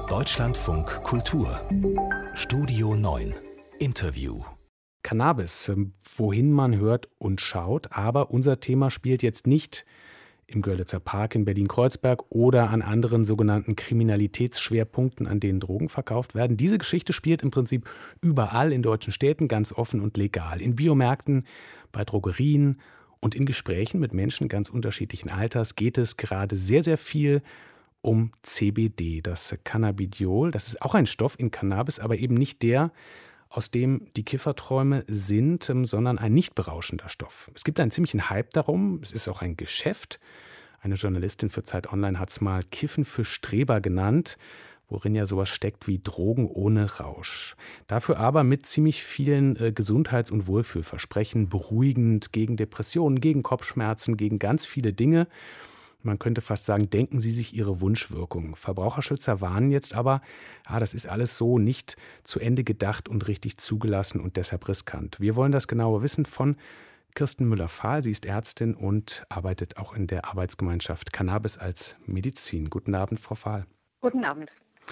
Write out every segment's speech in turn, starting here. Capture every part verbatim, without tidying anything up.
Deutschlandfunk Kultur Studio neun Interview. Cannabis, wohin man hört und schaut, aber unser Thema spielt jetzt nicht im Görlitzer Park in Berlin-Kreuzberg oder an anderen sogenannten Kriminalitätsschwerpunkten, an denen Drogen verkauft werden. Diese Geschichte spielt im Prinzip überall in deutschen Städten ganz offen und legal. In Biomärkten, bei Drogerien und in Gesprächen mit Menschen ganz unterschiedlichen Alters geht es gerade sehr, sehr viel um C B D, das Cannabidiol. Das ist auch ein Stoff in Cannabis, aber eben nicht der, aus dem die Kifferträume sind, sondern ein nicht berauschender Stoff. Es gibt einen ziemlichen Hype darum. Es ist auch ein Geschäft. Eine Journalistin für Zeit Online hat es mal Kiffen für Streber genannt, worin ja sowas steckt wie Drogen ohne Rausch. Dafür aber mit ziemlich vielen äh, Gesundheits- und Wohlfühlversprechen, beruhigend gegen Depressionen, gegen Kopfschmerzen, gegen ganz viele Dinge. Man könnte fast sagen, denken Sie sich Ihre Wunschwirkung. Verbraucherschützer warnen jetzt aber, ja, das ist alles so nicht zu Ende gedacht und richtig zugelassen und deshalb riskant. Wir wollen das genauer wissen von Kirsten Müller-Fahl. Sie ist Ärztin und arbeitet auch in der Arbeitsgemeinschaft Cannabis als Medizin. Guten Abend, Frau Fahl. Guten Abend.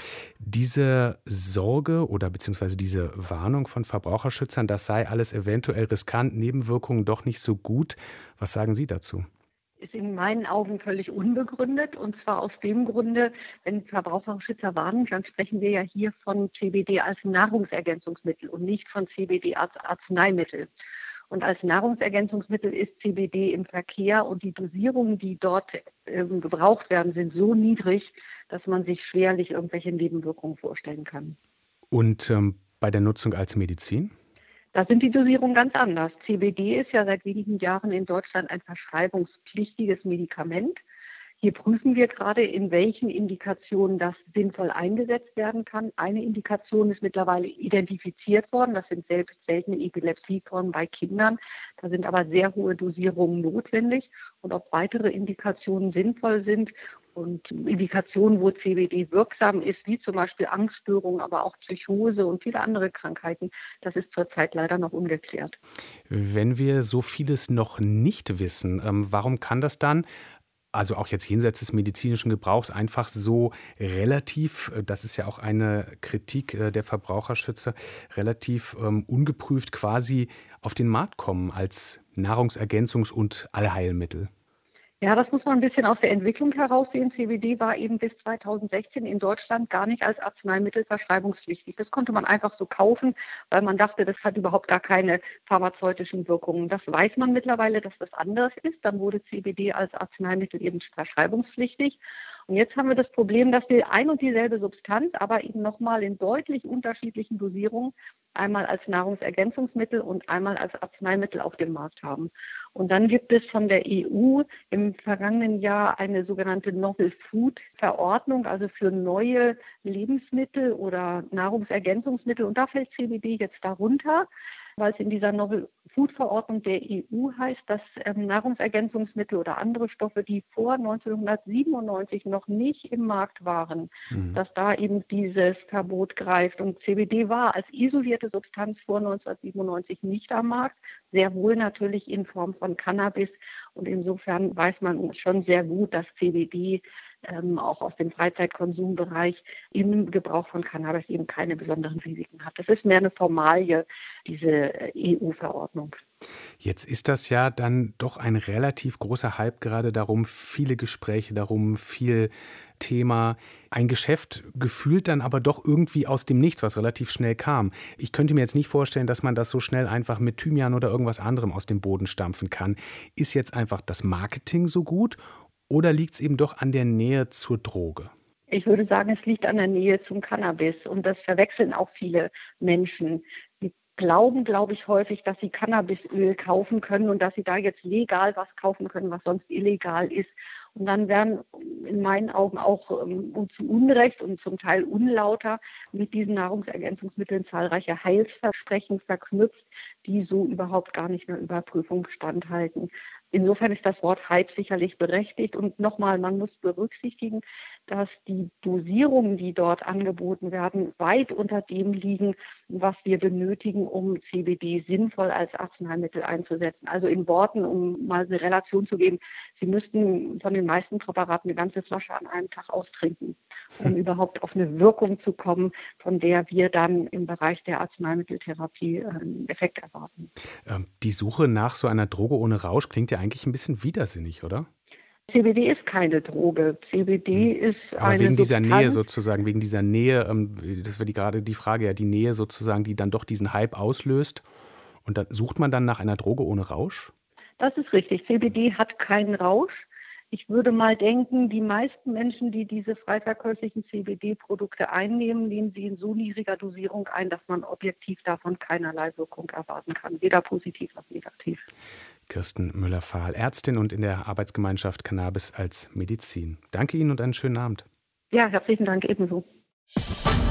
Diese Sorge oder beziehungsweise diese Warnung von Verbraucherschützern, das sei alles eventuell riskant, Nebenwirkungen doch nicht so gut. Was sagen Sie dazu? Ist in meinen Augen völlig unbegründet. Und zwar aus dem Grunde, wenn Verbraucherschützer warnen, dann sprechen wir ja hier von C B D als Nahrungsergänzungsmittel und nicht von C B D als Arzneimittel. Und als Nahrungsergänzungsmittel ist C B D im Verkehr und die Dosierungen, die dort ähm, gebraucht werden, sind so niedrig, dass man sich schwerlich irgendwelche Nebenwirkungen vorstellen kann. Und ähm, bei der Nutzung als Medizin? Da sind die Dosierungen ganz anders. C B D ist ja seit wenigen Jahren in Deutschland ein verschreibungspflichtiges Medikament. Hier prüfen wir gerade, in welchen Indikationen das sinnvoll eingesetzt werden kann. Eine Indikation ist mittlerweile identifiziert worden. Das sind selbst seltene Epilepsieformen bei Kindern. Da sind aber sehr hohe Dosierungen notwendig. Und ob weitere Indikationen sinnvoll sind und Indikationen, wo C B D wirksam ist, wie zum Beispiel Angststörungen, aber auch Psychose und viele andere Krankheiten, das ist zurzeit leider noch ungeklärt. Wenn wir so vieles noch nicht wissen, ähm, warum kann das dann, also auch jetzt jenseits des medizinischen Gebrauchs, einfach so relativ, das ist ja auch eine Kritik der Verbraucherschützer, relativ ähm, ungeprüft quasi auf den Markt kommen als Nahrungsergänzungs- und Allheilmittel? Ja, das muss man ein bisschen aus der Entwicklung heraussehen. C B D war eben bis zweitausendsechzehn in Deutschland gar nicht als Arzneimittel verschreibungspflichtig. Das konnte man einfach so kaufen, weil man dachte, das hat überhaupt gar keine pharmazeutischen Wirkungen. Das weiß man mittlerweile, dass das anders ist. Dann wurde C B D als Arzneimittel eben verschreibungspflichtig. Und jetzt haben wir das Problem, dass wir ein und dieselbe Substanz, aber eben nochmal in deutlich unterschiedlichen Dosierungen einmal als Nahrungsergänzungsmittel und einmal als Arzneimittel auf dem Markt haben. Und dann gibt es von der E U im vergangenen Jahr eine sogenannte Novel Food Verordnung, also für neue Lebensmittel oder Nahrungsergänzungsmittel. Und da fällt C B D jetzt darunter, weil es in dieser Novel Food Verordnung der E U heißt, dass ähm, Nahrungsergänzungsmittel oder andere Stoffe, die vor neunzehnhundertsiebenundneunzig noch nicht im Markt waren, mhm. dass da eben dieses Verbot greift. Und C B D war als isolierte Substanz vor neunzehnhundertsiebenundneunzig nicht am Markt, sehr wohl natürlich in Form von Cannabis. Und insofern weiß man schon sehr gut, dass C B D ähm, auch aus dem Freizeitkonsumbereich im Gebrauch von Cannabis eben keine besonderen Risiken hat. Das ist mehr eine Formalie, diese E U-Verordnung. Jetzt ist das ja dann doch ein relativ großer Hype gerade darum, viele Gespräche darum, viel Thema, ein Geschäft gefühlt dann aber doch irgendwie aus dem Nichts, was relativ schnell kam. Ich könnte mir jetzt nicht vorstellen, dass man das so schnell einfach mit Thymian oder irgendwas anderem aus dem Boden stampfen kann. Ist jetzt einfach das Marketing so gut oder liegt es eben doch an der Nähe zur Droge? Ich würde sagen, es liegt an der Nähe zum Cannabis und das verwechseln auch viele Menschen. Die glauben, glaube ich, häufig, dass sie Cannabisöl kaufen können und dass sie da jetzt legal was kaufen können, was sonst illegal ist. Und dann werden in meinen Augen auch um, zu Unrecht und zum Teil unlauter mit diesen Nahrungsergänzungsmitteln zahlreiche Heilsversprechen verknüpft, die so überhaupt gar nicht einer Überprüfung standhalten. Insofern ist das Wort Hype sicherlich berechtigt. Und nochmal, man muss berücksichtigen, dass die Dosierungen, die dort angeboten werden, weit unter dem liegen, was wir benötigen, um C B D sinnvoll als Arzneimittel einzusetzen. Also in Worten, um mal eine Relation zu geben, Sie müssten von den den meisten Präparaten eine ganze Flasche an einem Tag austrinken, um überhaupt auf eine Wirkung zu kommen, von der wir dann im Bereich der Arzneimitteltherapie einen Effekt erwarten. Ähm, die Suche nach so einer Droge ohne Rausch klingt ja eigentlich ein bisschen widersinnig, oder? C B D ist keine Droge. C B D ist Aber eine wegen dieser Substanz. Nähe sozusagen, wegen dieser Nähe, ähm, das wäre die, gerade die Frage, ja, die Nähe sozusagen, die dann doch diesen Hype auslöst. Und dann sucht man dann nach einer Droge ohne Rausch? Das ist richtig. C B D hat keinen Rausch. Ich würde mal denken, die meisten Menschen, die diese frei verkäuflichen C B D-Produkte einnehmen, nehmen sie in so niedriger Dosierung ein, dass man objektiv davon keinerlei Wirkung erwarten kann, weder positiv noch negativ. Kirsten Müller-Fahl, Ärztin und in der Arbeitsgemeinschaft Cannabis als Medizin. Danke Ihnen und einen schönen Abend. Ja, herzlichen Dank ebenso.